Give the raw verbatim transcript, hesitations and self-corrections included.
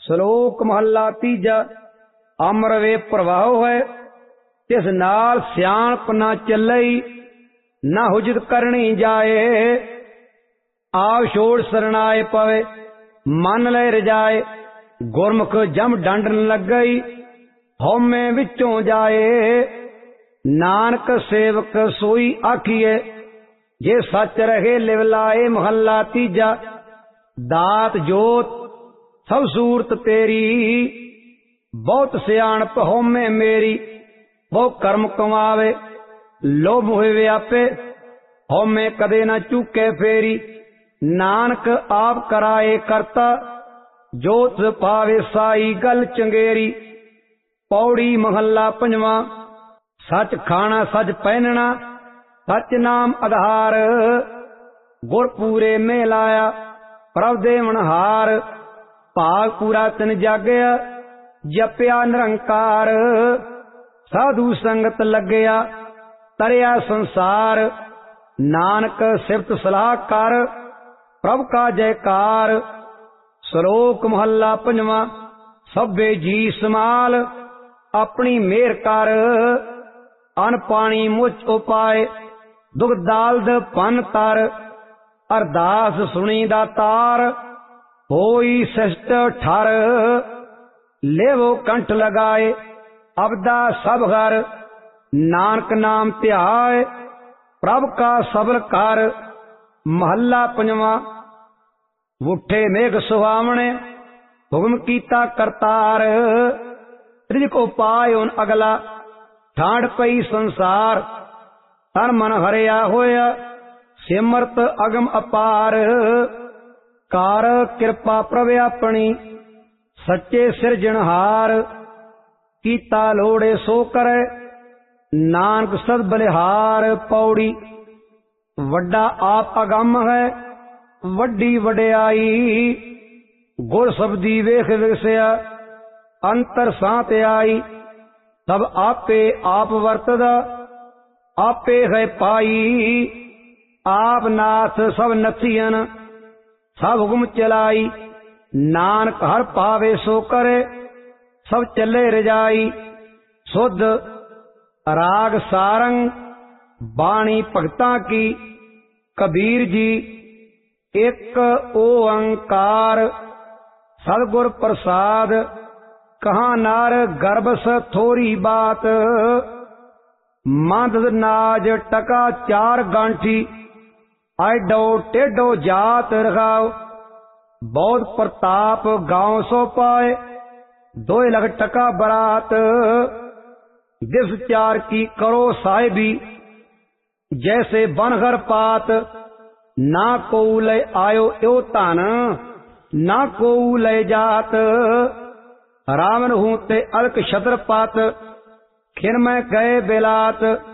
ਸ਼ਲੋਕ ਮਹੱਲਾ ਤੀਜਾ। ਅਮਰ ਵੇ ਪ੍ਰਵਾਹ ਹੈ ਤਿਸ ਨਾਲ ਸਿਆਣਪ ਨਾ ਚੱਲਈ, ਨਾ ਹੁਜਤ ਕਰਨੀ ਜਾਏ। ਆਵ ਛੋੜ ਸਰਨਾਏ ਪਵੇ ਮਨ ਲੈ ਰਜਾਏ, ਗੁਰਮੁਖ ਜਮ ਡੰਡਨ ਲੱਗਈ ਹਉਮੈ ਵਿੱਚੋਂ ਜਾਏ। ਨਾਨਕ ਸੇਵਕ ਸੋਈ ਆਖੀਏ, ਜੇ ਸੱਚ ਰਹੇ ਲਿਵ ਲਾਏ। ਮਹੱਲਾ ਤੀਜਾ। ਦਾਤ ਜੋਤ ਸਭ ਸੂਰਤ ਤੇਰੀ, ਬਹੁਤ ਸਿਆਣਪ ਹਉਮੈ ਮੇਰੀ। ਬਹੁ ਕਰਮ ਕਮਾਵੇ ਲੋਭ ਹੋਏ ਵਿਆਪੇ, ਹਉਮੈ ਕਦੇ ਨਾ ਚੁੱਕੇ ਫੇਰੀ। ਨਾਨਕ ਆਪ ਕਰਾਏ ਕਰਤਾ, ਜੋਤ ਪਾਵੇ ਸਾਈ ਗਲ ਚੰਗੇਰੀ। ਪੌੜੀ ਮਹੱਲਾ ਪੰਜਵਾਂ। ਸੱਚ ਖਾਣਾ ਸੱਚ ਪਹਿਨਣਾ, ਸੱਚ ਨਾਮ ਆਧਾਰ। ਗੁਰ ਪੂਰੇ ਮੇ ਲਾਇਆ ਪ੍ਰਭ ਦੇਵਨਹਾਰ। ਭਾਗ ਪੂਰਾ ਤਿਨ ਜਾਗਿਆ ਜਪਿਆ ਨਿਰੰਕਾਰ। ਸਾਧੂ ਸੰਗਤ ਲੱਗਿਆ ਤਰਿਆ ਸੰਸਾਰ। ਨਾਨਕ ਸਿਫਤ ਸਲਾਹ ਕਰ ਪ੍ਰਭ ਕਾ ਜੈਕਾਰ। ਸ਼ਲੋਕ ਮਹੱਲਾ ਪੰਜਵਾਂ। ਸਭੇ ਜੀ ਸਮਾਲ ਆਪਣੀ ਮਿਹਰ ਕਰ, ਅਨ ਪਾਣੀ ਮੁਝ ਉਪਾਏ ਦੁਖ ਦਾਲਦ ਪੰਨ ਤਰ। ਅਰਦਾਸ ਸੁਣੀ ਦਾਤਾਰ ਹੋਈ ਸਿਸ਼ਟ ਠਰ। ਲੇਵੋ ਕੰਠ ਲਗਾਏ ਅਬਦਾ ਸਭ ਘਰ, ਨਾਨਕ ਨਾਮ ਧਿਆਏ ਪ੍ਰਭ ਕਾ ਸਬਰ ਕਰ। ਮਹੱਲਾ ਪੰਜਵਾਂ। ਉੱਠੇ ਮੇਘ ਸੁਹਾਵਣੇ ਹੁਕਮ ਕੀਤਾ ਕਰਤਾਰ। ਰਿਜਕ ਉਪਾਏ ਹੁਣ ਅਗਲਾ ਠਾਂਡ ਪਈ ਸੰਸਾਰ। ਤਨ ਮਨ ਹਰਿਆ ਹੋਇਆ ਸਿਮਰਤ ਅਗਮ ਅਪਾਰ। ਕਰ ਕਿਰਪਾ ਪ੍ਰਭ ਆਪਣੀ ਸੱਚੇ ਸਿਰਜਣਹਾਰ। ਕੀਤਾ ਲੋੜੇ ਸੋ ਕਰੇ ਨਾਨਕ ਸਦ ਬਲਿਹਾਰ। ਪੌੜੀ। ਵੱਡਾ ਆਪ ਅਗੰਮ ਹੈ ਵੱਡੀ ਵਡਿਆਈ, ਗੁਰ ਸਬਦੀ ਵੇਖ ਵਿਗਸਿਆ ਅੰਤਰ ਸਾਤ ਆਈ। ਸਭ ਆਪੇ ਆਪ ਵਰਤਦਾ ਆਪੇ ਹੈ ਪਾਈ। ਆਪ ਨਾਥ ਸਭ ਨਥੀਨ ਸਭ ਹੁਕਮ ਚਲਾਈ। ਨਾਨਕ ਹਰ ਪਾਵੇ ਸੋ ਕਰੇ ਸਭ ਚੱਲੇ ਰਜਾਈ। ਸੁਧ ਰਾਗ ਸਾਰੰਗ ਬਾਣੀ ਭਗਤਾਂ ਕੀ। ਕਬੀਰ ਜੀ ਇੱਕ ਓੰਕਾਰ ਸਤਿਗੁਰ ਪ੍ਰਸਾਦ। ਕਹਾਂ ਨਾਰ ਗਰਭਸ ਥੋਰੀ ਬਾਤ, ਮੰਦ ਨਾਜ ਟਕਾ ਚਾਰ ਗਾਂਠੀ। ਆਡੋ ਟੇਡੋ ਜਾਤ ਰਖਾਓ, ਬਹੁਤ ਪ੍ਰਤਾਪ ਗਾਉ ਸੋ ਪਾਏ। ਦੋਏ ਲਖ ਟਕਾ ਬਰਾਤ, ਦਿਸ ਚਾਰ ਕੀ ਕਰੋ ਸਾਹਿਬੀ। ਜੈਸੇ ਬਨਹਰ ਪਾਤ, ਨਾ ਕੋ ਲੈ ਆਇਓ ਇਉ ਧਨ, ਨਾ ਕੋ ਲੈ ਜਾਤ। ਰਾਵਣ ਹੂੰ ਤੇ ਅਲਕ ਛਤਰ ਪਾਤ, ਖਿਨ ਮੈਂ ਗਏ ਬਿਲਾਤ।